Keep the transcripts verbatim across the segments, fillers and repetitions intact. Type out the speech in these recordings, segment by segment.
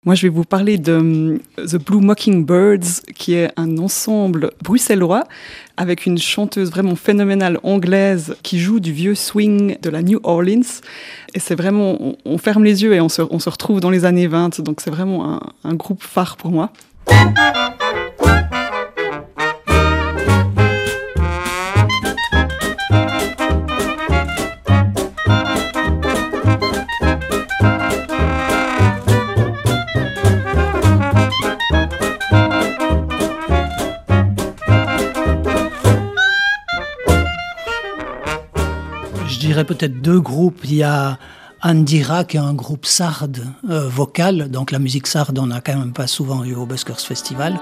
Moi, je vais vous parler de um, The Blue Mockingbirds, qui est un ensemble bruxellois avec une chanteuse vraiment phénoménale anglaise qui joue du vieux swing de la New Orleans. Et c'est vraiment, on, on ferme les yeux et on se, on se retrouve dans les années vingt. Donc c'est vraiment un, un groupe phare pour moi. Je dirais peut-être deux groupes. Il y a Andira, qui est un groupe sarde euh, vocal. Donc la musique sarde, on n'a quand même pas souvent eu au Buskers Festival.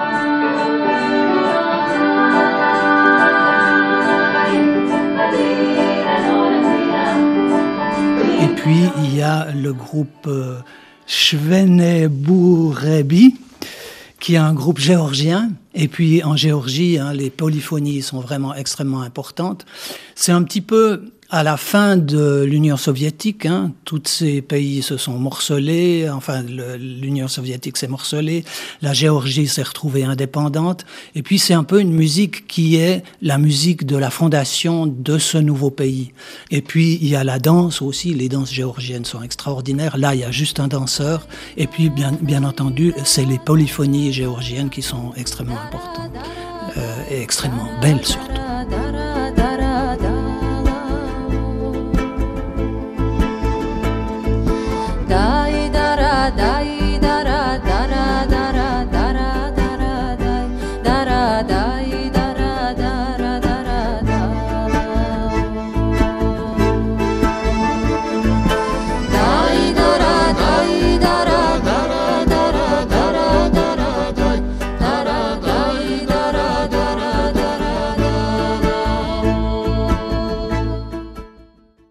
Et puis il y a le groupe euh, Shvene Bourebi, qui est un groupe géorgien. Et puis en Géorgie, hein, les polyphonies sont vraiment extrêmement importantes. C'est un petit peu à la fin de l'Union soviétique, hein, tous ces pays se sont morcelés, enfin le, l'Union soviétique s'est morcelée, la Géorgie s'est retrouvée indépendante, et puis c'est un peu une musique qui est la musique de la fondation de ce nouveau pays. Et puis il y a la danse aussi, les danses géorgiennes sont extraordinaires, là il y a juste un danseur, et puis bien, bien entendu c'est les polyphonies géorgiennes qui sont extrêmement importantes, euh, et extrêmement belles surtout.